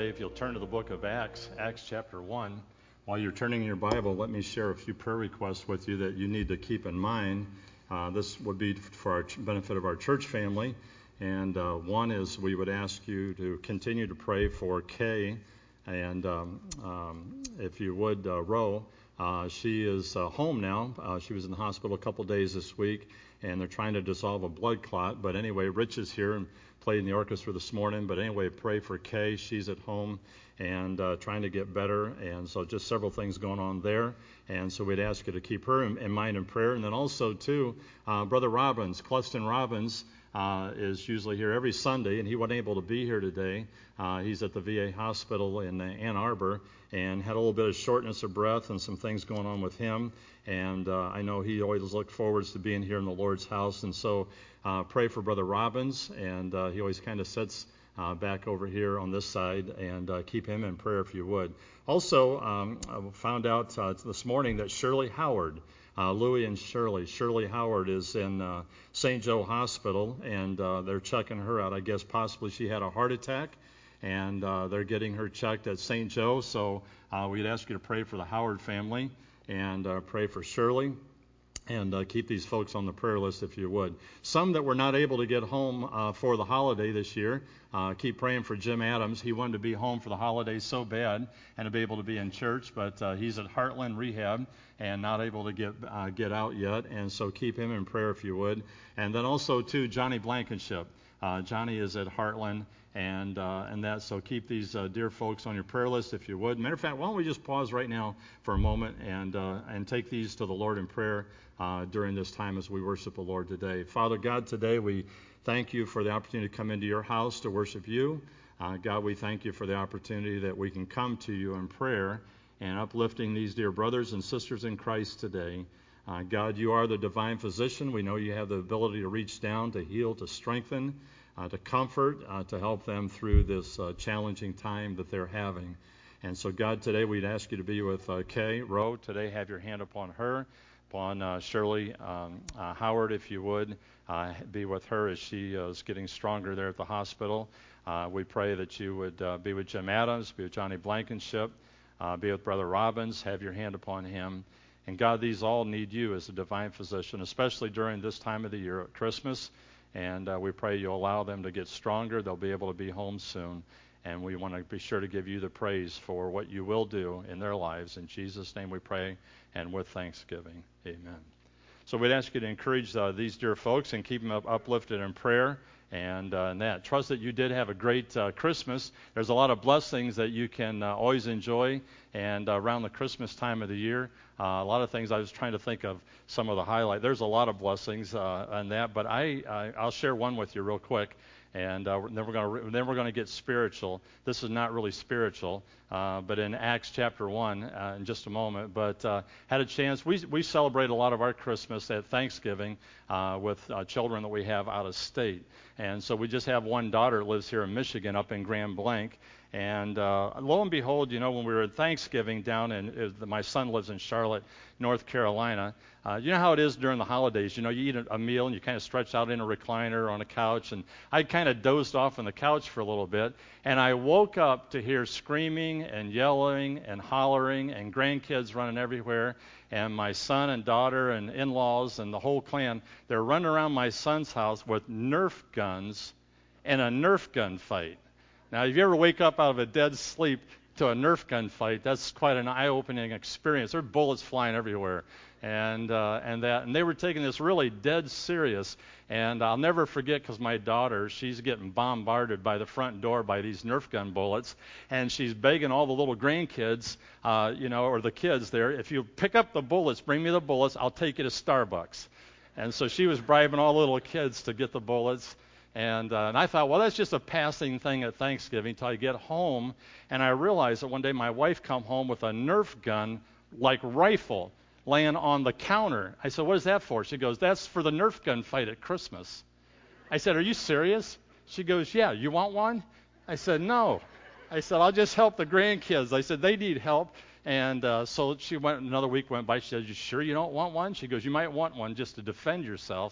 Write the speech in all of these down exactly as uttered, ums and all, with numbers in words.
If you'll turn to the book of Acts, Acts chapter one. While you're turning in your Bible, let me share a few prayer requests with you that you need to keep in mind. Uh, this would be for our benefit of our church family. And uh, one is we would ask you to continue to pray for Kay. And um, um, if you would, uh, Ro, uh, she is uh, home now. Uh, she was in the hospital a couple days this week, and they're trying to dissolve a blood clot. But anyway, Rich is here and played in the orchestra this morning. But anyway, pray for Kay. She's at home and uh, trying to get better. And so just several things going on there. And so we'd ask you to keep her in, in mind in prayer. And then also, too, uh, Brother Robbins, Cluston Robbins, Uh, is usually here every Sunday, and he wasn't able to be here today. Uh, he's at the V A hospital in uh, Ann Arbor and had a little bit of shortness of breath and some things going on with him. And uh, I know he always looked forward to being here in the Lord's house. And so uh, pray for Brother Robbins, and uh, he always kind of sits uh, back over here on this side, and uh, keep him in prayer if you would. Also, um, I found out uh, this morning that Shirley Howard, Uh, Louie and Shirley. Shirley Howard is in uh, Saint Joe Hospital, and uh, they're checking her out. I guess possibly she had a heart attack, and uh, they're getting her checked at Saint Joe. So uh, we'd ask you to pray for the Howard family and uh, pray for Shirley. And uh, keep these folks on the prayer list if you would. Some that were not able to get home uh, for the holiday this year, uh, keep praying for Jim Adams. He wanted to be home for the holidays so bad and to be able to be in church, but uh, he's at Heartland Rehab and not able to get uh, get out yet. And so keep him in prayer if you would. And then also, too, Johnny Blankenship. Uh, Johnny is at Heartland, and uh, and that. So keep these uh, dear folks on your prayer list if you would. Matter of fact, why don't we just pause right now for a moment and uh, and take these to the Lord in prayer uh, during this time as we worship the Lord today. Father God, today we thank you for the opportunity to come into your house to worship you. Uh, God, we thank you for the opportunity that we can come to you in prayer and uplifting these dear brothers and sisters in Christ today. Uh, God, you are the divine physician. We know you have the ability to reach down, to heal, to strengthen, uh, to comfort, uh, to help them through this uh, challenging time that they're having. And so, God, today we'd ask you to be with uh, Kay, Ro. Today have your hand upon her, upon uh, Shirley um, uh, Howard, if you would. Uh, be with her as she uh, is getting stronger there at the hospital. Uh, we pray that you would uh, be with Jim Adams, be with Johnny Blankenship, uh, be with Brother Robbins. Have your hand upon him. And God, these all need you as a divine physician, especially during this time of the year at Christmas. And uh, we pray you'll allow them to get stronger. They'll be able to be home soon. And we want to be sure to give you the praise for what you will do in their lives. In Jesus' name we pray, and with thanksgiving. Amen. So we'd ask you to encourage uh, these dear folks and keep them up, uplifted in prayer. And, uh, and that. Trust that you did have a great uh, Christmas. There's a lot of blessings that you can uh, always enjoy. And uh, around the Christmas time of the year, uh, a lot of things I was trying to think of some of the highlight. There's a lot of blessings uh, on that, but I, I I'll share one with you real quick. And uh, then we're going to then we're going to get spiritual. This is not really spiritual, uh, but in Acts chapter one, uh, in just a moment. But uh, had a chance. We we celebrate a lot of our Christmas at Thanksgiving uh, with uh, children that we have out of state, and so we just have one daughter that lives here in Michigan, up in Grand Blanc. And uh, lo and behold, you know, when we were at Thanksgiving down in, uh, my son lives in Charlotte, North Carolina. Uh, you know how it is during the holidays. You know, you eat a, a meal and you kind of stretch out in a recliner or on a couch. And I kind of dozed off on the couch for a little bit. And I woke up to hear screaming and yelling and hollering and grandkids running everywhere. And my son and daughter and in-laws and the whole clan, they're running around my son's house with Nerf guns and a Nerf gun fight. Now, if you ever wake up out of a dead sleep to a Nerf gun fight, that's quite an eye-opening experience. There are bullets flying everywhere, and uh, and that, and they were taking this really dead serious. And I'll never forget, because my daughter, she's getting bombarded by the front door by these Nerf gun bullets, and she's begging all the little grandkids, uh, you know, or the kids there, if you pick up the bullets, bring me the bullets, I'll take you to Starbucks. And so she was bribing all the little kids to get the bullets. And, uh, and I thought, well, that's just a passing thing at Thanksgiving till I get home. And I realized that one day my wife come home with a Nerf gun, like rifle, laying on the counter. I said, what is that for? She goes, that's for the Nerf gun fight at Christmas. I said, are you serious? She goes, yeah, you want one? I said, no. I said, I'll just help the grandkids. I said, they need help. And uh, so she went, another week went by. She said, you sure you don't want one? She goes, you might want one just to defend yourself.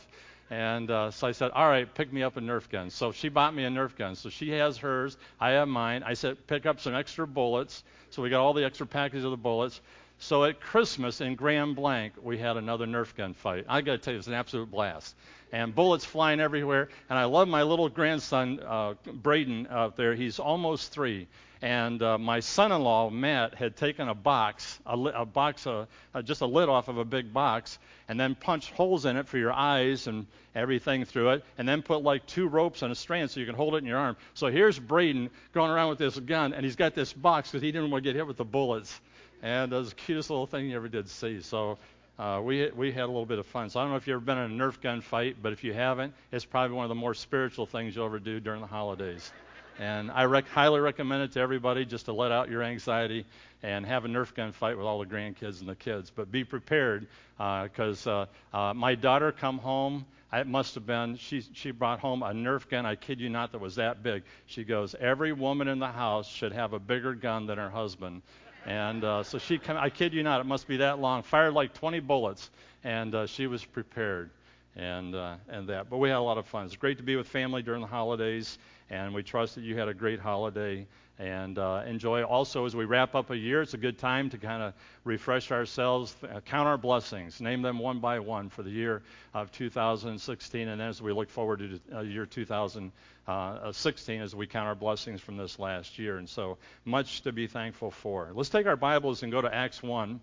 And uh, so I said, all right, pick me up a Nerf gun. So she bought me a Nerf gun. So she has hers. I have mine. I said, pick up some extra bullets. So we got all the extra packages of the bullets. So at Christmas in Grand Blanc, we had another Nerf gun fight. I got to tell you, it was an absolute blast. And bullets flying everywhere. And I love my little grandson, uh, Braden, out there. He's almost three. And uh, my son-in-law, Matt, had taken a box, a, li- a box, uh, uh, just a lid off of a big box, and then punched holes in it for your eyes and everything through it, and then put like two ropes on a strand so you can hold it in your arm. So here's Braden going around with this gun, and he's got this box because he didn't want to get hit with the bullets. And it was the cutest little thing you ever did see. So uh, we we had a little bit of fun. So I don't know if you've ever been in a Nerf gun fight, but if you haven't, it's probably one of the more spiritual things you'll ever do during the holidays. And I rec- highly recommend it to everybody just to let out your anxiety and have a Nerf gun fight with all the grandkids and the kids. But be prepared because uh, uh, uh, my daughter come home. It must have been, she, she brought home a Nerf gun, I kid you not, that was that big. She goes, every woman in the house should have a bigger gun than her husband. And uh, so she, come, I kid you not, it must be that long, fired like twenty bullets, and uh, she was prepared. And uh, and that. But we had a lot of fun. It's great to be with family during the holidays, and we trust that you had a great holiday and uh, enjoy. Also, as we wrap up a year, it's a good time to kind of refresh ourselves, uh, count our blessings, name them one by one for the year of two thousand sixteen, and as we look forward to uh, year two thousand sixteen as we count our blessings from this last year. And so much to be thankful for. Let's take our Bibles and go to Acts one.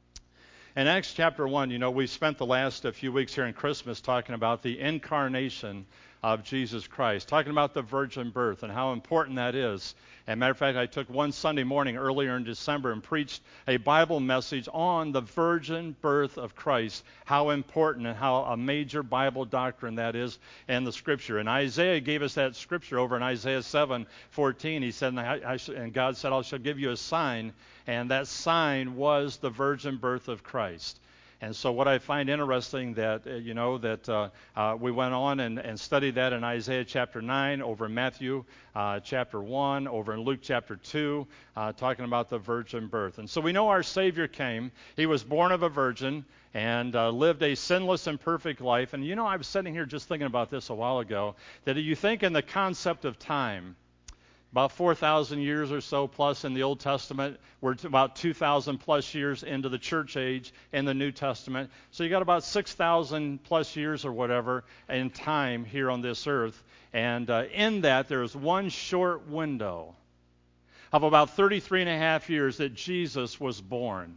In Acts chapter one, you know, we spent the last uh, few weeks here in Christmas talking about the incarnation of Jesus Christ, talking about the virgin birth and how important that is. As a matter of fact, I took one Sunday morning earlier in December and preached a Bible message on the virgin birth of Christ, how important and how a major Bible doctrine that is in the Scripture. And Isaiah gave us that Scripture over in Isaiah seven fourteen. He said, and, I, I sh- and God said, I shall give you a sign, and that sign was the virgin birth of Christ. And so what I find interesting that, uh, you know, that uh, uh, we went on and, and studied that in Isaiah chapter nine, over in Matthew uh, chapter one, over in Luke chapter two, uh, talking about the virgin birth. And so we know our Savior came. He was born of a virgin and uh, lived a sinless and perfect life. And, you know, I was sitting here just thinking about this a while ago, that you think in the concept of time, about four thousand years or so plus in the Old Testament. We're about two thousand plus years into the church age in the New Testament. So you got about six thousand plus years or whatever in time here on this earth. And uh, in that, there's one short window of about thirty-three and a half years that Jesus was born.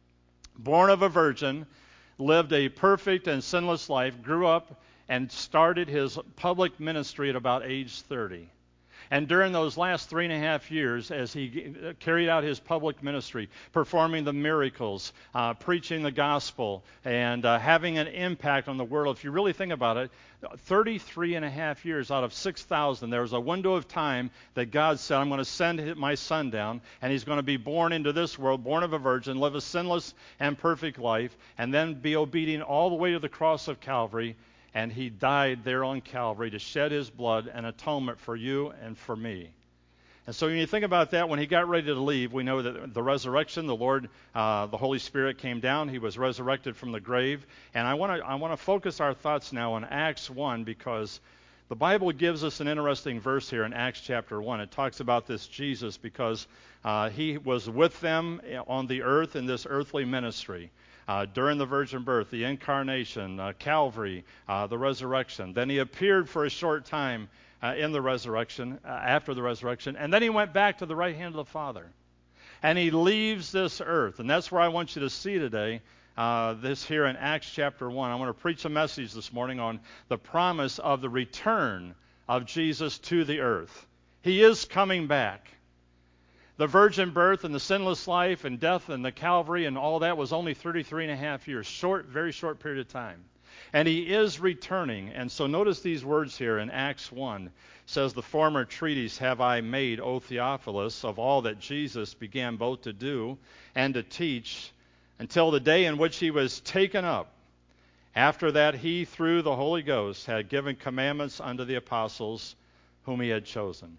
Born of a virgin, lived a perfect and sinless life, grew up and started his public ministry at about age thirty. And during those last three and a half years, as he carried out his public ministry, performing the miracles, uh, preaching the gospel, and uh, having an impact on the world, if you really think about it, thirty-three and a half years out of six thousand, there was a window of time that God said, I'm going to send my son down, and he's going to be born into this world, born of a virgin, live a sinless and perfect life, and then be obedient all the way to the cross of Calvary. And he died there on Calvary to shed his blood and atonement for you and for me. And so when you think about that, when he got ready to leave, we know that the resurrection, the Lord, uh, the Holy Spirit came down. He was resurrected from the grave. And I want to I want to focus our thoughts now on Acts one, because the Bible gives us an interesting verse here in Acts chapter one. It talks about this Jesus because uh, he was with them on the earth in this earthly ministry. Uh, during the virgin birth, the incarnation, uh, Calvary, uh, the resurrection. Then he appeared for a short time uh, in the resurrection, uh, after the resurrection, and then he went back to the right hand of the Father. And he leaves this earth, and that's where I want you to see today, uh, this here in Acts chapter one. I want to preach a message this morning on the promise of the return of Jesus to the earth. He is coming back. The virgin birth and the sinless life and death and the Calvary and all that was only thirty-three and a half years, short, very short period of time. And he is returning. And so notice these words here in Acts one. It says, the former treatise have I made, O Theophilus, of all that Jesus began both to do and to teach until the day in which he was taken up. After that he, through the Holy Ghost, had given commandments unto the apostles whom he had chosen.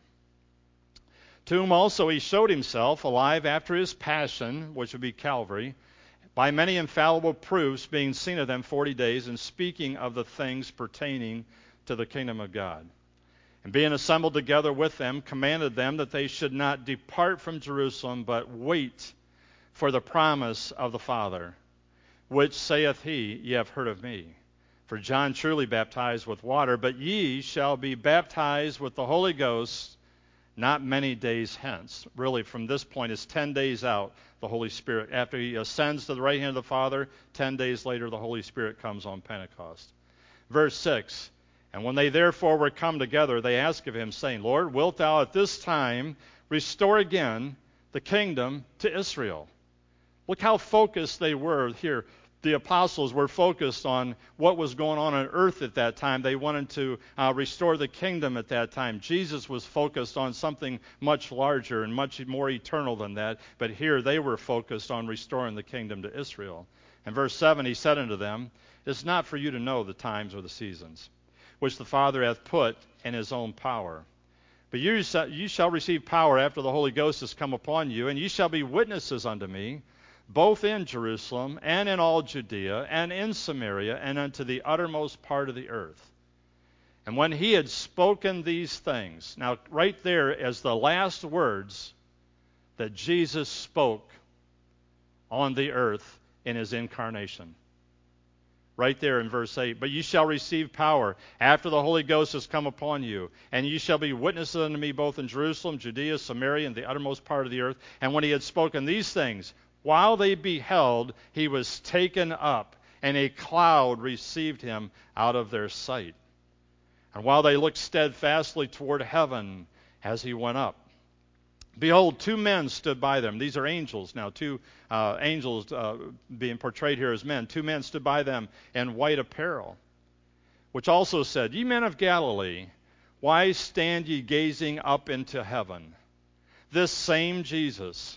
To whom also he showed himself alive after his passion, which would be Calvary, by many infallible proofs being seen of them forty days, and speaking of the things pertaining to the kingdom of God. And being assembled together with them, commanded them that they should not depart from Jerusalem, but wait for the promise of the Father, which saith he, Ye have heard of me. For John truly baptized with water, but ye shall be baptized with the Holy Ghost not many days hence. Really, from this point, it's ten days out, the Holy Spirit. After he ascends to the right hand of the Father, ten days later, the Holy Spirit comes on Pentecost. Verse six, And when they therefore were come together, they asked of him, saying, Lord, wilt thou at this time restore again the kingdom to Israel? Look how focused they were here. The apostles were focused on what was going on on earth at that time. They wanted to uh, restore the kingdom at that time. Jesus was focused on something much larger and much more eternal than that. But here they were focused on restoring the kingdom to Israel. In verse seven, he said unto them, It is not for you to know the times or the seasons, which the Father hath put in his own power. But you, you shall receive power after the Holy Ghost is come upon you, and ye shall be witnesses unto me, both in Jerusalem and in all Judea and in Samaria and unto the uttermost part of the earth. And when he had spoken these things, now right there is the last words that Jesus spoke on the earth in his incarnation. Right there in verse eight, But ye shall receive power after the Holy Ghost has come upon you, and ye shall be witnesses unto me both in Jerusalem, Judea, Samaria, and the uttermost part of the earth. And when he had spoken these things, while they beheld, he was taken up, and a cloud received him out of their sight. And while they looked steadfastly toward heaven as he went up, behold, two men stood by them. These are angels now, two uh, angels uh, being portrayed here as men. Two men stood by them in white apparel, which also said, Ye men of Galilee, why stand ye gazing up into heaven? This same Jesus,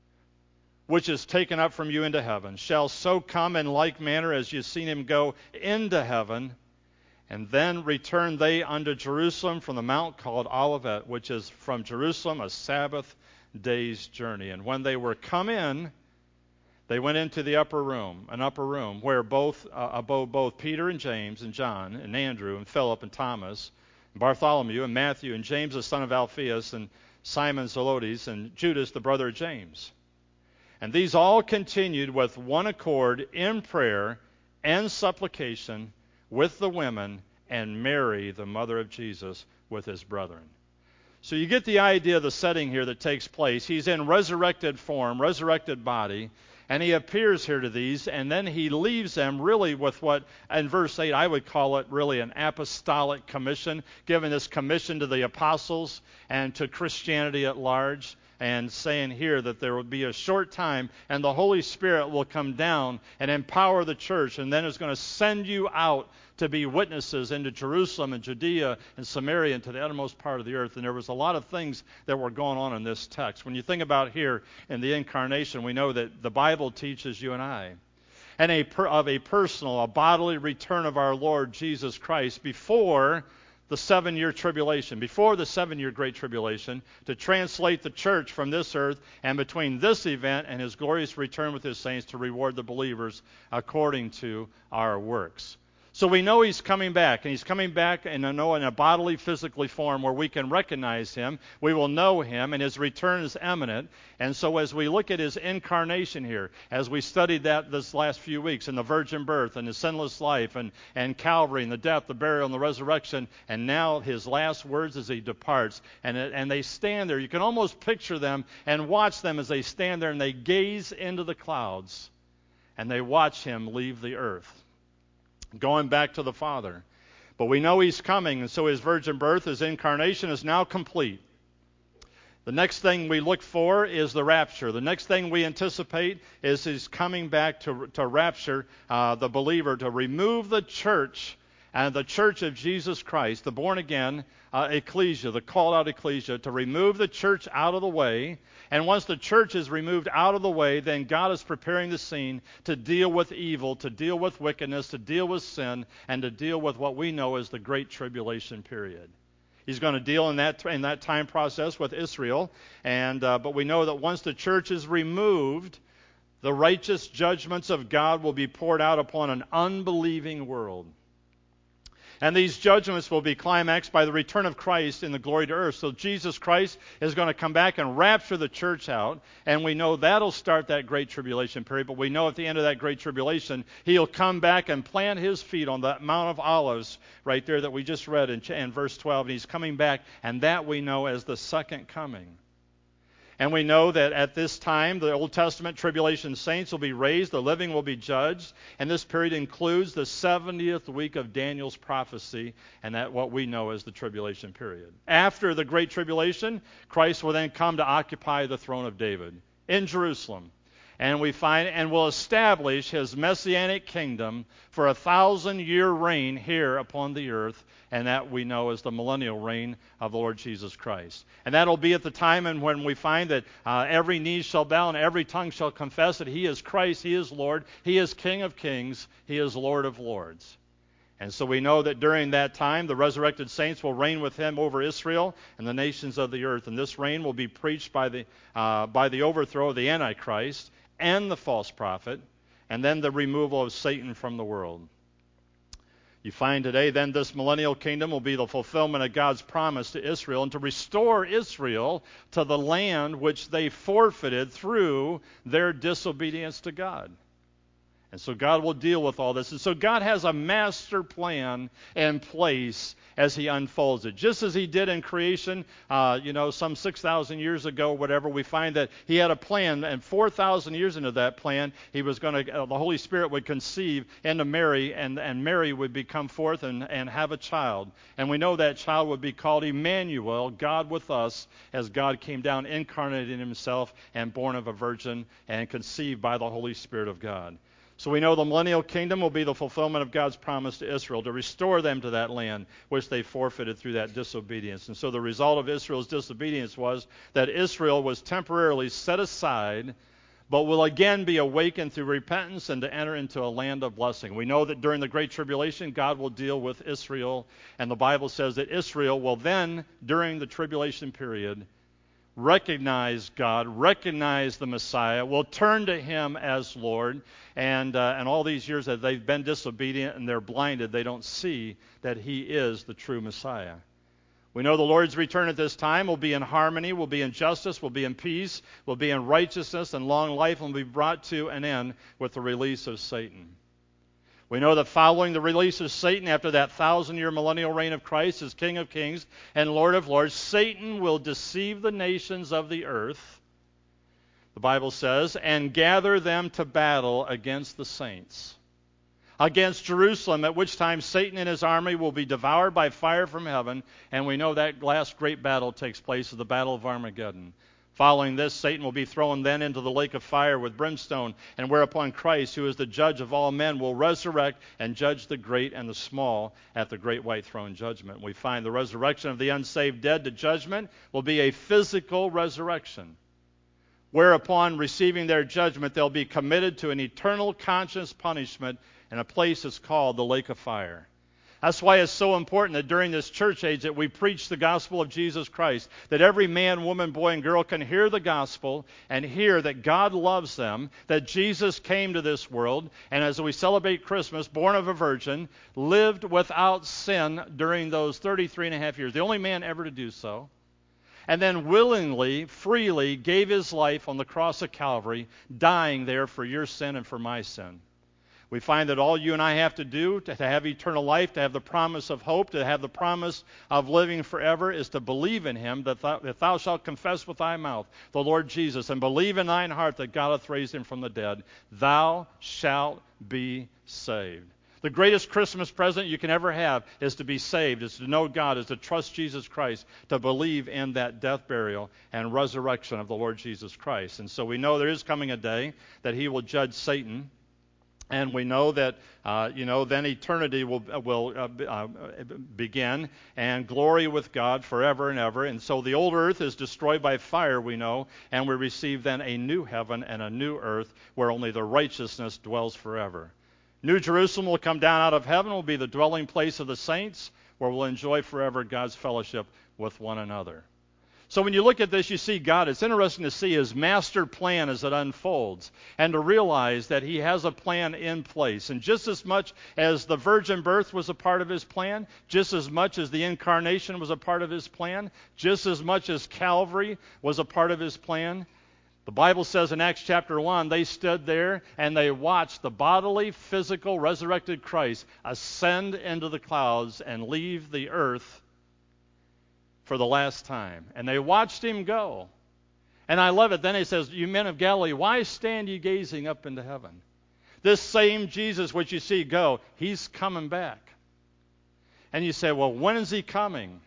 which is taken up from you into heaven, shall so come in like manner as you've seen him go into heaven. And then returned they unto Jerusalem from the mount called Olivet, which is from Jerusalem a Sabbath day's journey. And when they were come in, they went into the upper room, an upper room, where both uh, abode both Peter and James and John and Andrew and Philip and Thomas, and Bartholomew and Matthew and James the son of Alphaeus and Simon Zelotes and Judas the brother of James. And these all continued with one accord in prayer and supplication with the women, and Mary, the mother of Jesus, with his brethren. So you get the idea of the setting here that takes place. He's in resurrected form, resurrected body, and he appears here to these, and then he leaves them really with what, in verse eight, I would call it really an apostolic commission, giving this commission to the apostles and to Christianity at large, and saying here that there will be a short time and the Holy Spirit will come down and empower the church, and then is going to send you out to be witnesses into Jerusalem and Judea and Samaria and to the uttermost part of the earth. And there was a lot of things that were going on in this text. When you think about here in the incarnation, we know that the Bible teaches you and I and a per, of a personal, a bodily return of our Lord Jesus Christ before the seven-year tribulation, before the seven-year great tribulation, to translate the church from this earth, and between this event and his glorious return with his saints to reward the believers according to our works. So we know he's coming back, and he's coming back in a, in a bodily, physically form where we can recognize him, we will know him, and his return is imminent. And so as we look at his incarnation here, as we studied that this last few weeks in the virgin birth and his sinless life and, and Calvary and the death, the burial, and the resurrection, and now his last words as he departs, and, and they stand there. You can almost picture them and watch them as they stand there and they gaze into the clouds and they watch him leave the earth, going back to the Father. But we know he's coming, and so his virgin birth, his incarnation, is now complete. The next thing we look for is the rapture. The next thing we anticipate is his coming back to, to rapture uh, the believer, to remove the church and the church of Jesus Christ, the born-again uh, ecclesia, the called-out ecclesia, to remove the church out of the way. And once the church is removed out of the way, then God is preparing the scene to deal with evil, to deal with wickedness, to deal with sin, and to deal with what we know as the Great Tribulation period. He's going to deal in that in that time process with Israel, and uh, but we know that once the church is removed, The righteous judgments of God will be poured out upon an unbelieving world. And these judgments will be climaxed by the return of Christ in the glory to earth. So Jesus Christ is going to come back and rapture the church out, and we know that'll start that great tribulation period. But we know at the end of that great tribulation, he'll come back and plant his feet on that Mount of Olives right there that we just read in, in verse twelve. And he's coming back, and that we know as the second coming. And we know that at this time, the Old Testament tribulation saints will be raised, the living will be judged, and this period includes the seventieth week of Daniel's prophecy, and that what we know as the tribulation period. After the great tribulation, Christ will then come to occupy the throne of David in Jerusalem. And we find and will establish his messianic kingdom for a thousand-year reign here upon the earth, and that we know as the millennial reign of the Lord Jesus Christ. And that'll be at the time and when we find that uh, every knee shall bow and every tongue shall confess that he is Christ, he is Lord, he is King of kings, he is Lord of lords. And so we know that during that time, the resurrected saints will reign with him over Israel and the nations of the earth. And this reign will be preached by the uh, by the overthrow of the Antichrist and the false prophet, and then the removal of Satan from the world. You find today then this millennial kingdom will be the fulfillment of God's promise to Israel and to restore Israel to the land which they forfeited through their disobedience to God. And so God will deal with all this. And so God has a master plan in place as he unfolds it. Just as he did in creation, uh, you know, some six thousand years ago, whatever, we find that he had a plan. And four thousand years into that plan, he was going to, uh, the Holy Spirit would conceive into Mary, and, and Mary would be come forth and, and have a child. And we know that child would be called Emmanuel, God with us, as God came down incarnate in himself and born of a virgin and conceived by the Holy Spirit of God. So we know the millennial kingdom will be the fulfillment of God's promise to Israel, to restore them to that land which they forfeited through that disobedience. And so the result of Israel's disobedience was that Israel was temporarily set aside, but will again be awakened through repentance and to enter into a land of blessing. We know that during the Great Tribulation, God will deal with Israel, and the Bible says that Israel will then, during the tribulation period, recognize God, recognize the Messiah, will turn to him as Lord, and uh, and all these years that they've been disobedient and they're blinded, they don't see that he is the true Messiah. We know the Lord's return at this time will be in harmony, will be in justice, will be in peace, will be in righteousness and long life, and will be brought to an end with the release of Satan. We know that following the release of Satan after that thousand-year millennial reign of Christ as King of kings and Lord of lords, Satan will deceive the nations of the earth, the Bible says, and gather them to battle against the saints, against Jerusalem, at which time Satan and his army will be devoured by fire from heaven, and we know that last great battle takes place at the Battle of Armageddon. Following this, Satan will be thrown then into the lake of fire with brimstone, and whereupon Christ, who is the judge of all men, will resurrect and judge the great and the small at the great white throne judgment. We find the resurrection of the unsaved dead to judgment will be a physical resurrection, whereupon receiving their judgment, they'll be committed to an eternal conscious punishment in a place that's called the lake of fire. That's why it's so important that during this church age that we preach the gospel of Jesus Christ, that every man, woman, boy, and girl can hear the gospel and hear that God loves them, that Jesus came to this world, and as we celebrate Christmas, born of a virgin, lived without sin during those thirty-three and a half years, the only man ever to do so, and then willingly, freely gave his life on the cross of Calvary, dying there for your sin and for my sin. We find that all you and I have to do to have eternal life, to have the promise of hope, to have the promise of living forever, is to believe in him, that thou, that thou shalt confess with thy mouth the Lord Jesus, and believe in thine heart that God hath raised him from the dead. Thou shalt be saved. The greatest Christmas present you can ever have is to be saved, is to know God, is to trust Jesus Christ, to believe in that death, burial, and resurrection of the Lord Jesus Christ. And so we know there is coming a day that he will judge Satan. And we know that, uh, you know, then eternity will will uh, uh, begin, and glory with God forever and ever. And so the old earth is destroyed by fire, we know, and we receive then a new heaven and a new earth where only the righteousness dwells forever. New Jerusalem will come down out of heaven, will be the dwelling place of the saints, where we'll enjoy forever God's fellowship with one another. So when you look at this, you see God. It's interesting to see his master plan as it unfolds and to realize that he has a plan in place. And just as much as the virgin birth was a part of his plan, just as much as the incarnation was a part of his plan, just as much as Calvary was a part of his plan, the Bible says in Acts chapter one, they stood there and they watched the bodily, physical, resurrected Christ ascend into the clouds and leave the earth for the last time. And they watched him go. And I love it. Then he says, you men of Galilee, why stand ye gazing up into heaven? This same Jesus which you see go, he's coming back. And you say, well, when is he coming?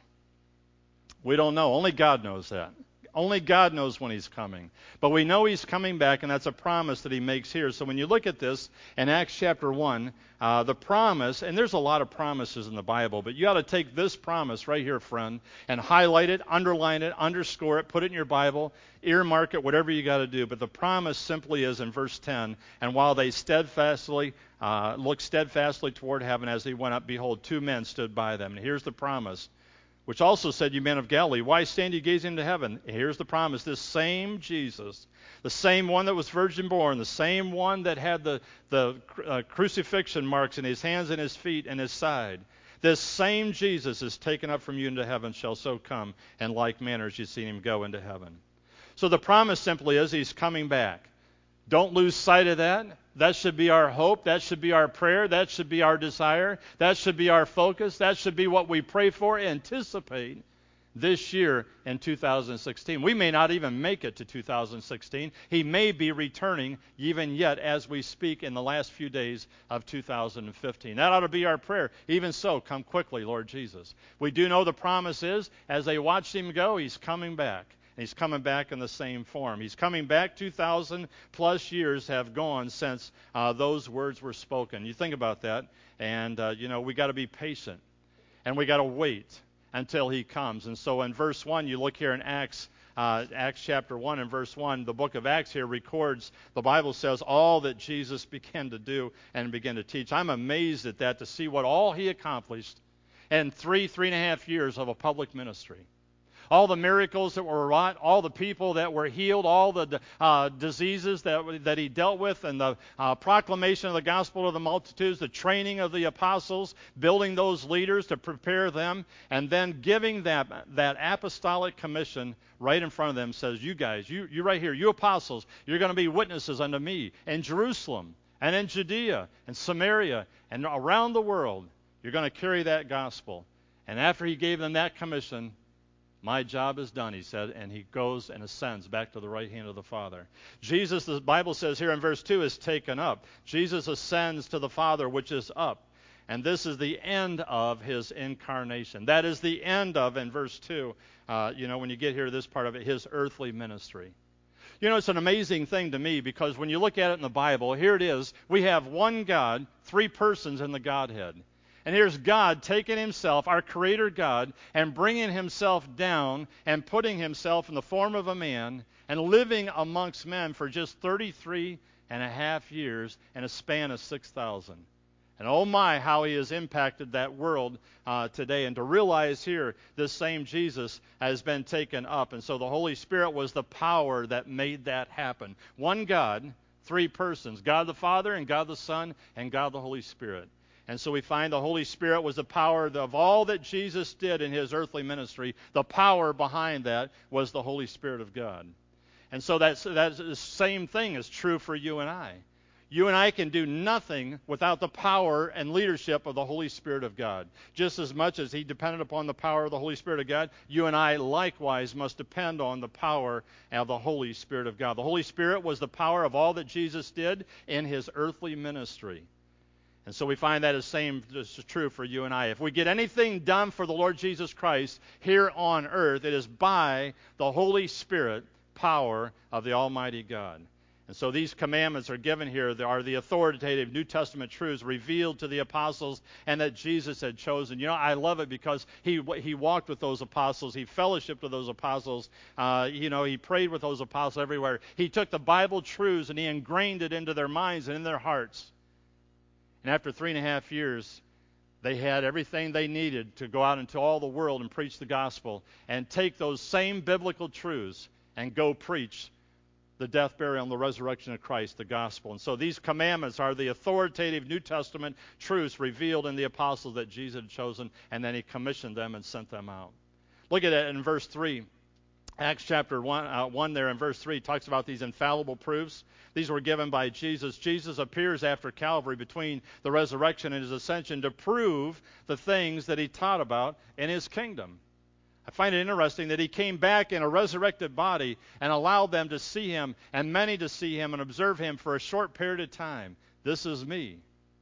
We don't know. Only God knows that. Only God knows when he's coming. But we know he's coming back, and that's a promise that he makes here. So when you look at this in Acts chapter one, uh, the promise, and there's a lot of promises in the Bible, but you ought to take this promise right here, friend, and highlight it, underline it, underscore it, put it in your Bible, earmark it, whatever you got to do. But the promise simply is in verse ten, and while they steadfastly uh, looked steadfastly toward heaven as they went up, behold, two men stood by them. And here's the promise, which also said, you men of Galilee, why stand ye gazing into heaven? Here's the promise. This same Jesus, the same one that was virgin born, the same one that had the, the uh, crucifixion marks in his hands and his feet and his side, this same Jesus is taken up from you into heaven, shall so come in like manner as you've seen him go into heaven. So the promise simply is he's coming back. Don't lose sight of that. That should be our hope. That should be our prayer. That should be our desire. That should be our focus. That should be what we pray for, anticipate this year in two thousand sixteen. We may not even make it to two thousand sixteen. He may be returning even yet as we speak in the last few days of two thousand fifteen. That ought to be our prayer. Even so, come quickly, Lord Jesus. We do know the promise is, as they watched him go, he's coming back. And he's coming back in the same form. He's coming back. two thousand plus years have gone since uh, those words were spoken. You think about that, and uh, you know we got to be patient, and we got to wait until he comes. And so in verse one, you look here in Acts, uh, Acts chapter one and verse one, the book of Acts here records, the Bible says, all that Jesus began to do and began to teach. I'm amazed at that, to see what all he accomplished in three, three and a half years of a public ministry. All the miracles that were wrought, all the people that were healed, all the uh, diseases that that he dealt with, and the uh, proclamation of the gospel to the multitudes, the training of the apostles, building those leaders to prepare them, and then giving that, that apostolic commission right in front of them, says, you guys, you, you right here, you apostles, you're going to be witnesses unto me in Jerusalem and in Judea and Samaria and around the world. You're going to carry that gospel. And after he gave them that commission, my job is done, he said, and he goes and ascends back to the right hand of the Father. Jesus, the Bible says here in verse two, is taken up. Jesus ascends to the Father, which is up. And this is the end of his incarnation. That is the end of, in verse two, uh, you know, when you get here to this part of it, his earthly ministry. You know, it's an amazing thing to me, because when you look at it in the Bible, here it is. We have one God, three persons in the Godhead. And here's God taking himself, our Creator God, and bringing himself down and putting himself in the form of a man and living amongst men for just thirty-three and a half years in a span of six thousand. And oh my, how he has impacted that world uh, today. And to realize here, this same Jesus has been taken up. And so the Holy Spirit was the power that made that happen. One God, three persons, God the Father and God the Son and God the Holy Spirit. And so we find the Holy Spirit was the power of all that Jesus did in his earthly ministry. The power behind that was the Holy Spirit of God. And so that's, that's the same thing is true for you and I. You and I can do nothing without the power and leadership of the Holy Spirit of God. Just as much as he depended upon the power of the Holy Spirit of God, you and I likewise must depend on the power of the Holy Spirit of God. The Holy Spirit was the power of all that Jesus did in his earthly ministry. And so we find that is same is true for you and I. If we get anything done for the Lord Jesus Christ here on earth, it is by the Holy Spirit power of the Almighty God. And so these commandments are given here. They are the authoritative New Testament truths revealed to the apostles and that Jesus had chosen. You know, I love it because he he walked with those apostles. He fellowshiped with those apostles. Uh, you know, he prayed with those apostles everywhere. He took the Bible truths and he ingrained it into their minds and in their hearts. And after three and a half years, They had everything they needed to go out into all the world and preach the gospel and take those same biblical truths and go preach the death, burial, and the resurrection of Christ, the gospel. And so these commandments are the authoritative New Testament truths revealed in the apostles that Jesus had chosen, and then he commissioned them and sent them out. Look at it in verse three. Acts chapter one, uh, one there in verse three talks about these infallible proofs. These were given by Jesus. Jesus appears after Calvary between the resurrection and his ascension to prove the things that he taught about in his kingdom. I find it interesting that he came back in a resurrected body and allowed them to see him, and many to see him and observe him for a short period of time. This is me.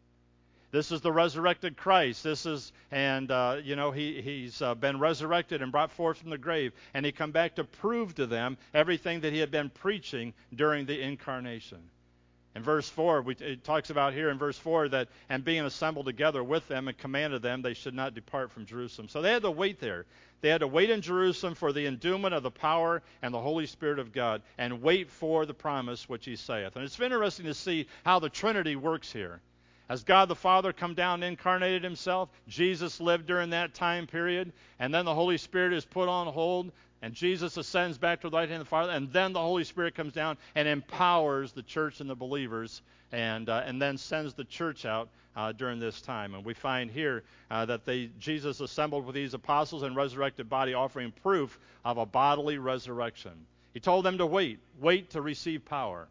This is the resurrected Christ. This is, and, uh, you know, he, he's uh, been resurrected and brought forth from the grave. And he come back to prove to them everything that he had been preaching during the incarnation. In verse four, we, it talks about here in verse four that, and being assembled together with them and commanded them they should not depart from Jerusalem. So they had to wait there. They had to wait in Jerusalem for the endowment of the power and the Holy Spirit of God and wait for the promise which he saith. And it's interesting to see how the Trinity works here. As God the Father come down and incarnated himself, Jesus lived during that time period, and then the Holy Spirit is put on hold, and Jesus ascends back to the right hand of the Father, and then the Holy Spirit comes down and empowers the church and the believers, and uh, and then sends the church out uh, during this time. And we find here uh, that they Jesus assembled with these apostles in resurrected body, offering proof of a bodily resurrection. He told them to wait, wait to receive power.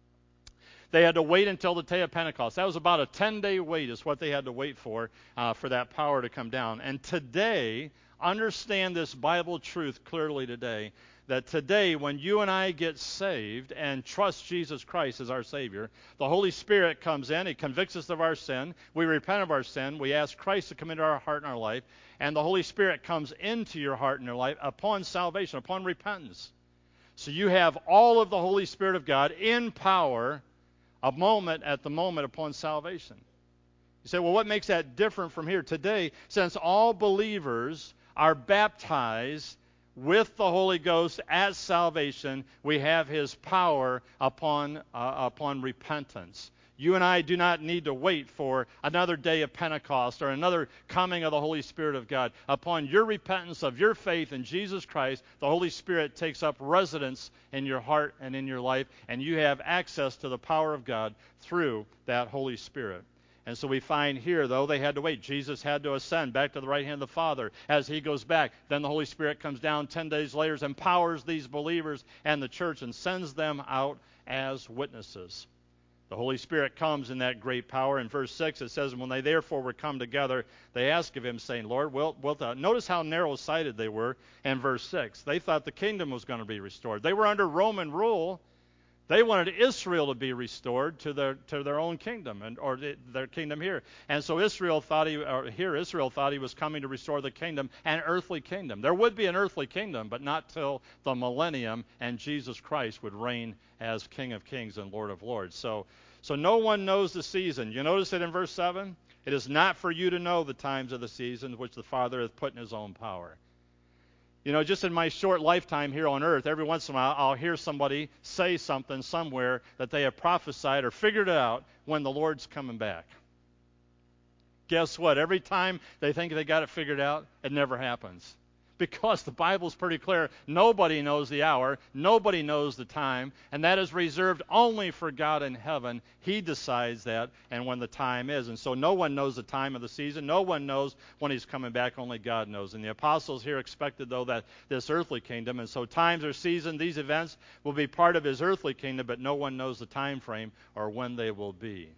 They had to wait until the day of Pentecost. That was about a ten-day wait is what they had to wait for, uh, for that power to come down. And today, understand this Bible truth clearly today, that today when you and I get saved and trust Jesus Christ as our Savior, the Holy Spirit comes in, He convicts us of our sin, we repent of our sin, we ask Christ to come into our heart and our life, and the Holy Spirit comes into your heart and your life upon salvation, upon repentance. So you have all of the Holy Spirit of God in power a moment at the moment upon salvation. You say, well, what makes that different from here? Today, since all believers are baptized with the Holy Ghost at salvation, we have His power upon uh, upon repentance. You and I do not need to wait for another day of Pentecost or another coming of the Holy Spirit of God. Upon your repentance of your faith in Jesus Christ, the Holy Spirit takes up residence in your heart and in your life, and you have access to the power of God through that Holy Spirit. And so we find here, though, they had to wait. Jesus had to ascend back to the right hand of the Father. As he goes back, then the Holy Spirit comes down ten days later, empowers these believers and the church, and sends them out as witnesses. The Holy Spirit comes in that great power. In verse six, it says, when they therefore were come together, they asked of him, saying, Lord, wilt, wilt thou? Notice how narrow-sighted they were in verse six. They thought the kingdom was going to be restored. They were under Roman rule. They wanted Israel to be restored to their to their own kingdom, and or the, their kingdom here. And so Israel thought he, or here Israel thought he was coming to restore the kingdom, an earthly kingdom. There would be an earthly kingdom, but not till the millennium, and Jesus Christ would reign as King of Kings and Lord of Lords. So, so no one knows the season. You notice it in verse seven? It is not for you to know the times of the seasons which the Father hath put in his own power. You know, just in my short lifetime here on earth, every once in a while I'll hear somebody say something somewhere that they have prophesied or figured out when the Lord's coming back. Guess what? Every time they think they got it figured out, it never happens. Because the Bible's pretty clear. Nobody knows the hour. Nobody knows the time. And that is reserved only for God in heaven. He decides that and when the time is. And so no one knows the time of the season. No one knows when he's coming back. Only God knows. And the apostles here expected, though, that this earthly kingdom. And so times or season, these events will be part of his earthly kingdom, but no one knows the time frame or when they will be.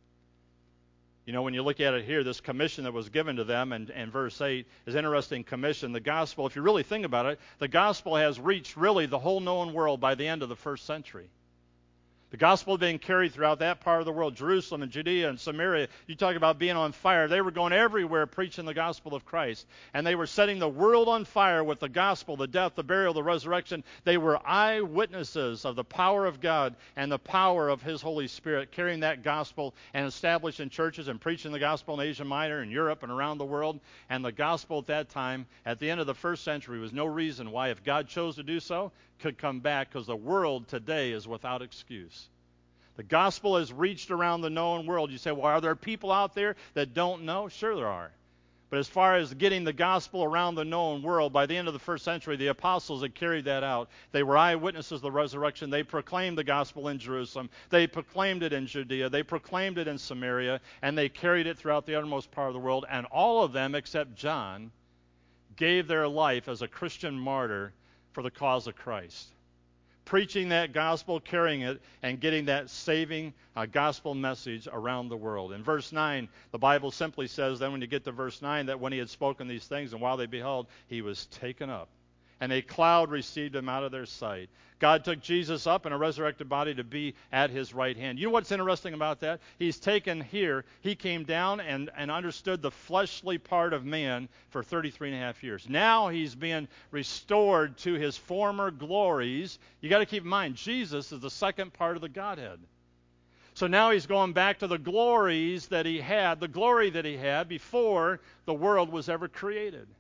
You know, when you look at it here, this commission that was given to them in, in verse eight is an interesting commission. The gospel, if you really think about it, the gospel has reached really the whole known world by the end of the first century. The gospel being carried throughout that part of the world, Jerusalem and Judea and Samaria. You talk about being on fire. They were going everywhere preaching the gospel of Christ. And they were setting the world on fire with the gospel, the death, the burial, the resurrection. They were eyewitnesses of the power of God and the power of His Holy Spirit, carrying that gospel and establishing churches and preaching the gospel in Asia Minor and Europe and around the world. And the gospel at that time, at the end of the first century, was no reason why, if God chose to do so, could come back, because the world today is without excuse. The gospel has reached around the known world. You say, well, are there people out there that don't know? Sure there are. But as far as getting the gospel around the known world, by the end of the first century, the apostles had carried that out. They were eyewitnesses of the resurrection. They proclaimed the gospel in Jerusalem. They proclaimed it in Judea. They proclaimed it in Samaria. And they carried it throughout the uttermost part of the world. And all of them, except John, gave their life as a Christian martyr for the cause of Christ. Preaching that gospel, carrying it, and getting that saving uh, gospel message around the world. In verse nine, the Bible simply says, then when you get to verse nine, that when he had spoken these things, and while they beheld, he was taken up. And a cloud received him out of their sight. God took Jesus up in a resurrected body to be at his right hand. You know what's interesting about that? He's taken here, he came down and, and understood the fleshly part of man for thirty-three and a half years. Now he's being restored to his former glories. You got to keep in mind, Jesus is the second part of the Godhead. So now he's going back to the glories that he had, the glory that he had before the world was ever created.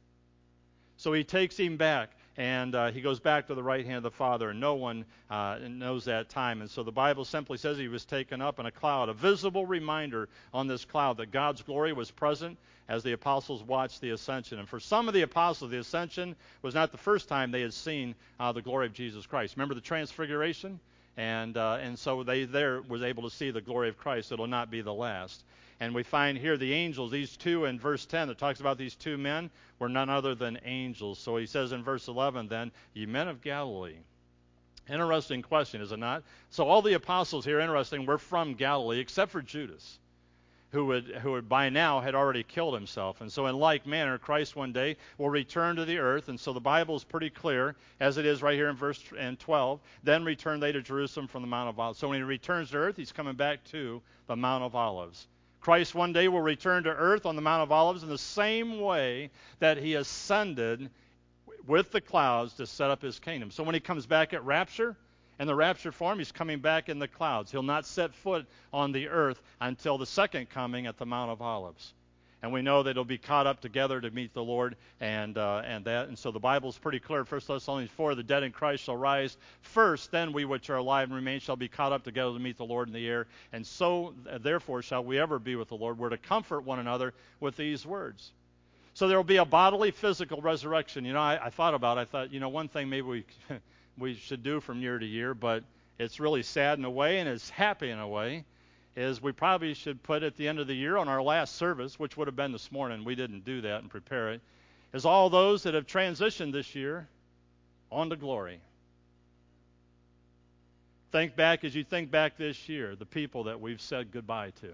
So he takes him back. And uh, he goes back to the right hand of the Father, and no one uh, knows that time. And so the Bible simply says he was taken up in a cloud, a visible reminder on this cloud that God's glory was present as the apostles watched the ascension. And for some of the apostles, the ascension was not the first time they had seen uh, the glory of Jesus Christ. Remember the transfiguration? And uh, and so they there was able to see the glory of Christ. It'll not be the last. And we find here the angels, these two in verse ten, that talks about these two men, were none other than angels. So he says in verse eleven then, ye men of Galilee. Interesting question, is it not? So all the apostles here, interesting, were from Galilee, except for Judas, who would, who would by now had already killed himself. And so in like manner, Christ one day will return to the earth. And so the Bible is pretty clear, as it is right here in verse twelve. Then return they to Jerusalem from the Mount of Olives. So when he returns to earth, he's coming back to the Mount of Olives. Christ one day will return to earth on the Mount of Olives in the same way that he ascended with the clouds to set up his kingdom. So when he comes back at rapture, in the rapture form, he's coming back in the clouds. He'll not set foot on the earth until the second coming at the Mount of Olives. And we know that he'll be caught up together to meet the Lord and uh, and that. And so the Bible's pretty clear. First Thessalonians four, the dead in Christ shall rise first, then we which are alive and remain shall be caught up together to meet the Lord in the air. And so, therefore, shall we ever be with the Lord. We're to comfort one another with these words. So there will be a bodily, physical resurrection. You know, I, I thought about it. I thought, you know, one thing maybe we we should do from year to year, but it's really sad in a way and it's happy in a way, is we probably should put at the end of the year on our last service, which would have been this morning, we didn't do that and prepare it, is all those that have transitioned this year on to glory. Think back as you think back this year, the people that we've said goodbye to.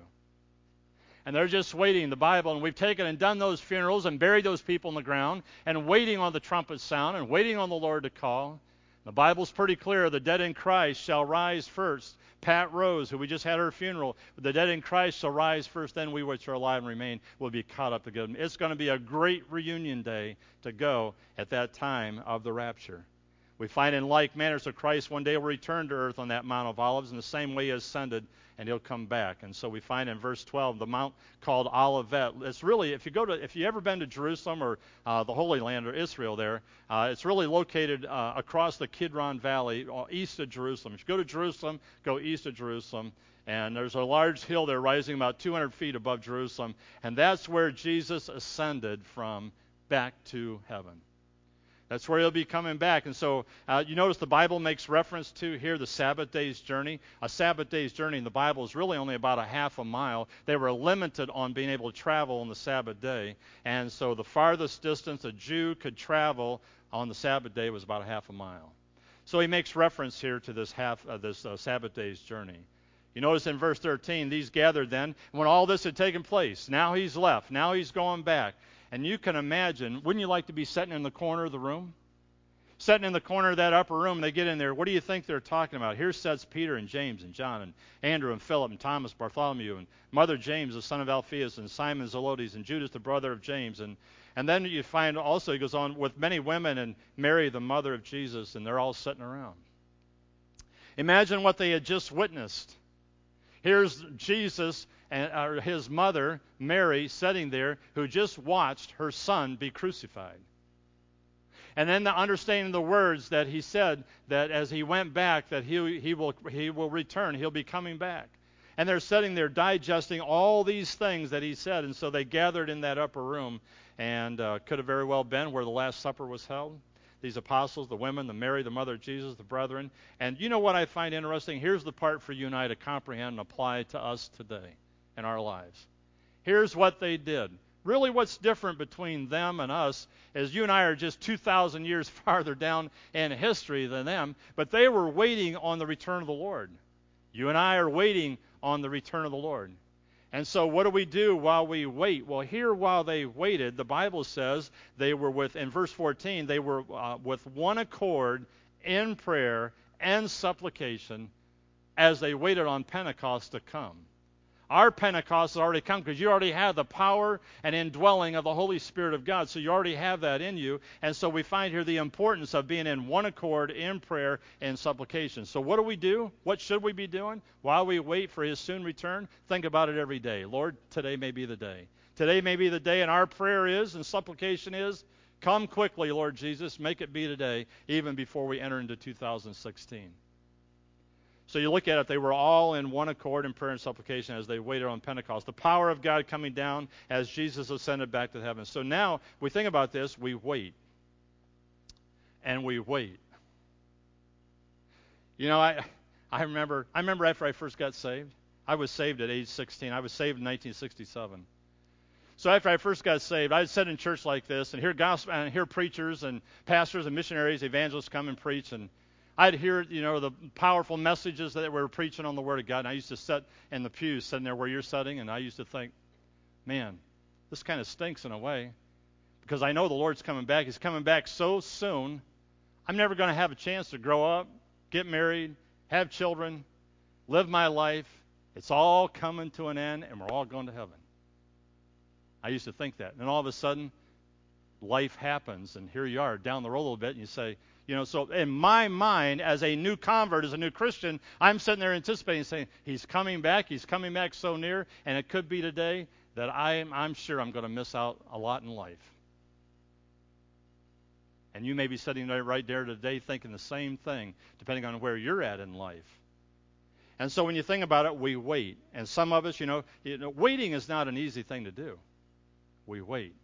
And they're just waiting, the Bible, and we've taken and done those funerals and buried those people in the ground and waiting on the trumpet sound and waiting on the Lord to call. The Bible's pretty clear, the dead in Christ shall rise first. Pat Rose, who we just had her funeral, the dead in Christ shall rise first, then we which are alive and remain will be caught up together. It's going to be a great reunion day to go at that time of the rapture. We find in like manner, so Christ one day will return to earth on that Mount of Olives in the same way he ascended, and he'll come back. And so we find in verse twelve, the mount called Olivet. It's really, if you go to, if you ever been to Jerusalem or uh, the Holy Land or Israel there, uh, it's really located uh, across the Kidron Valley, east of Jerusalem. If you go to Jerusalem, go east of Jerusalem, and there's a large hill there rising about two hundred feet above Jerusalem, and that's where Jesus ascended from back to heaven. That's where he'll be coming back. And so uh, you notice the Bible makes reference to here the Sabbath day's journey. A Sabbath day's journey in the Bible is really only about a half a mile. They were limited on being able to travel on the Sabbath day. And so the farthest distance a Jew could travel on the Sabbath day was about a half a mile. So he makes reference here to this half uh, this uh, Sabbath day's journey. You notice in verse thirteen, these gathered then, when all this had taken place. Now he's left. Now he's going back. And you can imagine, wouldn't you like to be sitting in the corner of the room? Sitting in the corner of that upper room, they get in there. What do you think they're talking about? Here sits Peter and James and John and Andrew and Philip and Thomas, Bartholomew and Mother James, the son of Alphaeus, and Simon Zelotes and Judas, the brother of James. And, and then you find also, he goes on, with many women and Mary, the mother of Jesus, and they're all sitting around. Imagine what they had just witnessed. Here's Jesus and uh, his mother, Mary, sitting there, who just watched her son be crucified. And then the understanding the words that he said, that as he went back, that he he will he will return, he'll be coming back. And they're sitting there digesting all these things that he said, and so they gathered in that upper room. and uh, could have very well been where the Last Supper was held. These apostles, the women, the Mary, the mother of Jesus, the brethren. And you know what I find interesting? Here's the part for you and I to comprehend and apply to us today in our lives. Here's what they did. Really what's different between them and us is you and I are just two thousand years farther down in history than them, but they were waiting on the return of the Lord. You and I are waiting on the return of the Lord. And so what do we do while we wait? Well, here while they waited, the Bible says they were with, in verse fourteen, they were uh, with one accord in prayer and supplication as they waited on Pentecost to come. Our Pentecost has already come because you already have the power and indwelling of the Holy Spirit of God. So you already have that in you. And so we find here the importance of being in one accord in prayer and supplication. So what do we do? What should we be doing while we wait for his soon return? Think about it every day. Lord, today may be the day. Today may be the day, and our prayer is and supplication is, come quickly, Lord Jesus. Make it be today, even before we enter into two thousand sixteen. So you look at it, they were all in one accord in prayer and supplication as they waited on Pentecost. The power of God coming down as Jesus ascended back to heaven. So now we think about this, we wait. And we wait. You know, I I remember I remember after I first got saved, I was saved at age sixteen. I was saved in nineteen sixty-seven. So after I first got saved, I'd sit in church like this and hear gospel and hear preachers and pastors and missionaries, evangelists come and preach, and I'd hear, you know, the powerful messages that they were preaching on the Word of God. And I used to sit in the pews, sitting there where you're sitting, and I used to think, man, this kind of stinks in a way, because I know the Lord's coming back. He's coming back so soon. I'm never going to have a chance to grow up, get married, have children, live my life. It's all coming to an end, and we're all going to heaven. I used to think that. And then all of a sudden, life happens, and here you are down the road a little bit, and you say, you know, so in my mind, as a new convert, as a new Christian, I'm sitting there anticipating, saying, he's coming back, he's coming back so near, and it could be today that I'm, I'm sure I'm going to miss out a lot in life. And you may be sitting there right there today thinking the same thing, depending on where you're at in life. And so when you think about it, we wait. And some of us, you know, you know waiting is not an easy thing to do. We wait.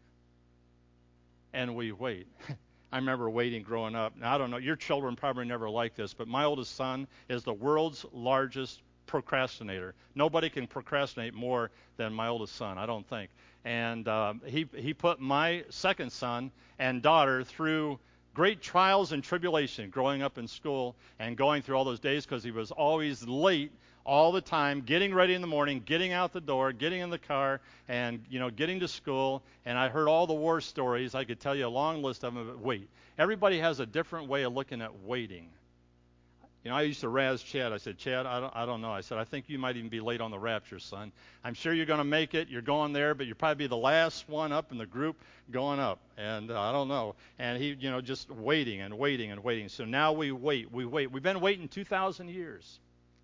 And we wait. I remember waiting growing up. Now, I don't know, your children probably never like this, but my oldest son is the world's largest procrastinator. Nobody can procrastinate more than my oldest son, I don't think. And uh, he he put my second son and daughter through great trials and tribulation growing up in school and going through all those days because he was always late all the time, getting ready in the morning, getting out the door, getting in the car, and, you know, getting to school. And I heard all the war stories. I could tell you a long list of them, but wait. Everybody has a different way of looking at waiting. You know, I used to razz Chad. I said, Chad, I don't, I don't know. I said, I think you might even be late on the rapture, son. I'm sure you're going to make it. You're going there, but you'll probably be the last one up in the group going up. And uh, I don't know. And he, you know, just waiting and waiting and waiting. So now we wait. We wait. We've been waiting two thousand years.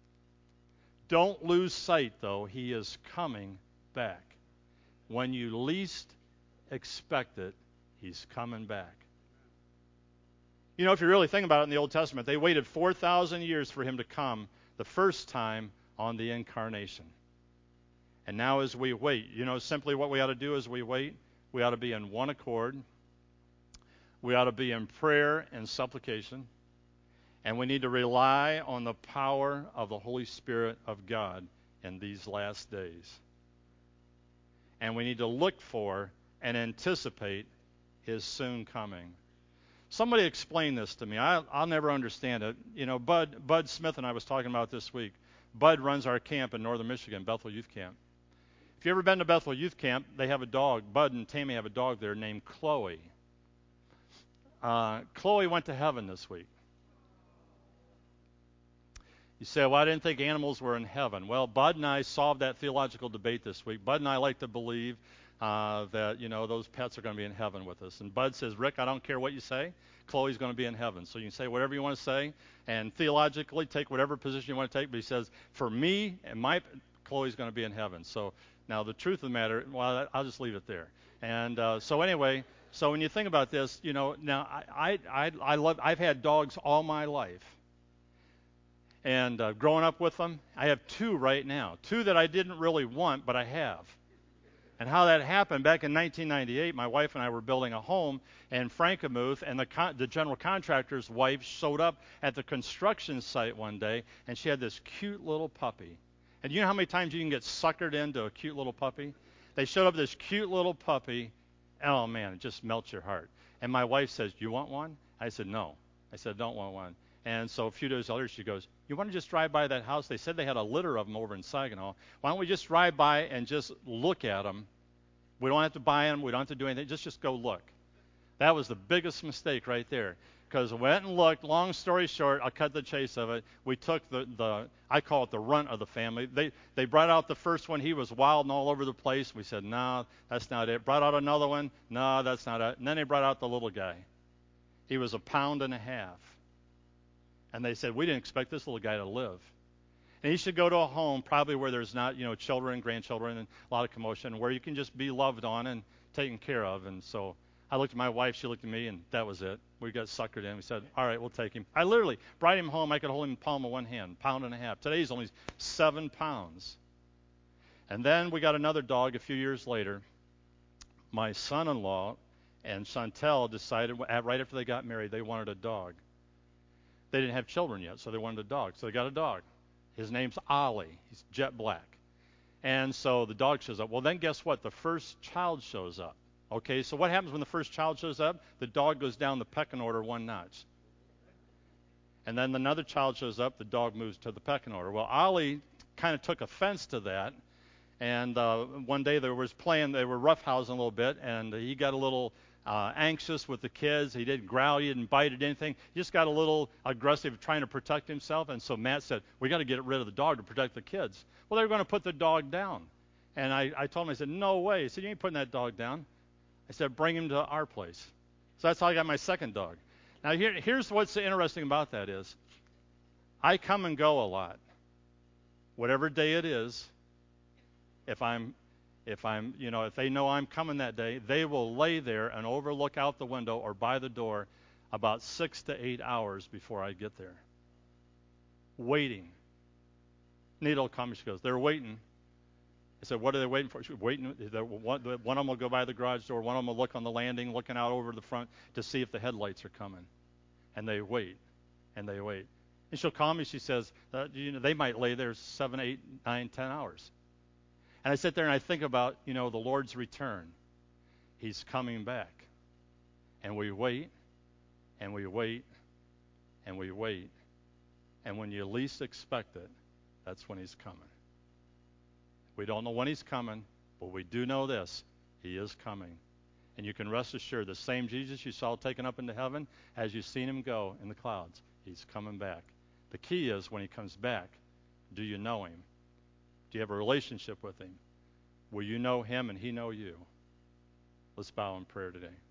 Don't lose sight, though. He is coming back. When you least expect it, he's coming back. You know, if you really think about it in the Old Testament, they waited four thousand years for him to come the first time on the incarnation. And now as we wait, you know, simply what we ought to do as we wait, we ought to be in one accord. We ought to be in prayer and supplication. And we need to rely on the power of the Holy Spirit of God in these last days. And we need to look for and anticipate his soon coming. Somebody explain this to me. I, I'll never understand it. You know, Bud, Bud Smith and I was talking about this week. Bud runs our camp in northern Michigan, Bethel Youth Camp. If you've ever been to Bethel Youth Camp, they have a dog. Bud and Tammy have a dog there named Chloe. Uh, Chloe went to heaven this week. You say, well, I didn't think animals were in heaven. Well, Bud and I solved that theological debate this week. Bud and I like to believe uh, that, you know, those pets are going to be in heaven with us. And Bud says, Rick, I don't care what you say. Chloe's going to be in heaven. So you can say whatever you want to say, and theologically take whatever position you want to take. But he says, for me and my, Chloe's going to be in heaven. So now the truth of the matter, well, I'll just leave it there. And uh, so anyway, so when you think about this, you know, now I, I, I love, I've had dogs all my life. And uh, growing up with them, I have two right now. Two that I didn't really want, but I have. And how that happened, back in nineteen ninety-eight, my wife and I were building a home in Frankenmuth, and the, con- the general contractor's wife showed up at the construction site one day, and she had this cute little puppy. And you know how many times you can get suckered into a cute little puppy? They showed up this cute little puppy. Oh, man, it just melts your heart. And my wife says, "You want one?" I said, "No." I said, "Don't want one." And so a few days later, she goes, "You want to just drive by that house? They said they had a litter of them over in Saginaw. Why don't we just drive by and just look at them? We don't have to buy them. We don't have to do anything. Just, just go look." That was the biggest mistake right there. Because I went and looked. Long story short, I'll cut the chase of it. We took the, the I call it the runt of the family. They they brought out the first one. He was wild and all over the place. We said, "No, that's not it." Brought out another one. "No, that's not it." And then they brought out the little guy. He was a pound and a half. And they said, "We didn't expect this little guy to live." And he should go to a home probably where there's not, you know, children, grandchildren, and a lot of commotion, where you can just be loved on and taken care of. And so I looked at my wife, she looked at me, and that was it. We got suckered in. We said, "All right, we'll take him." I literally brought him home. I could hold him in the palm of one hand, pound and a half. Today he's only seven pounds. And then we got another dog a few years later. My son-in-law and Chantel decided right after they got married they wanted a dog. They didn't have children yet, so they wanted a dog. So they got a dog. His name's Ollie. He's jet black. And so the dog shows up. Well, then guess what? The first child shows up. Okay, so what happens when the first child shows up? The dog goes down the pecking order one notch. And then another child shows up, the dog moves to the pecking order. Well, Ollie kind of took offense to that. And uh, one day they was playing, they were roughhousing a little bit, and he got a little uh, anxious with the kids. He didn't growl, he didn't bite at anything. He just got a little aggressive trying to protect himself. And so Matt said, "We got to get rid of the dog to protect the kids." Well, they were going to put the dog down. And I, I told him, I said, "No way." He said, "You ain't putting that dog down." I said, "Bring him to our place." So that's how I got my second dog. Now, here, here's what's interesting about that is I come and go a lot. Whatever day it is, if I'm, if I'm, you know, if they know I'm coming that day, they will lay there and overlook out the window or by the door about six to eight hours before I get there, waiting. Nita will come and she goes, "They're waiting." I said, "What are they waiting for?" She was waiting. One, one of them will go by the garage door. One of them will look on the landing, looking out over the front to see if the headlights are coming. And they wait, and they wait. And she'll call me. She says, uh, you know, they might lay there seven, eight, nine, ten hours. And I sit there and I think about, you know, the Lord's return. He's coming back. And we wait, and we wait, and we wait. And when you least expect it, that's when he's coming. We don't know when he's coming, but we do know this. He is coming. And you can rest assured, the same Jesus you saw taken up into heaven, as you've seen him go in the clouds, he's coming back. The key is when he comes back, do you know him? Do you have a relationship with him? Will you know him and he know you? Let's bow in prayer today.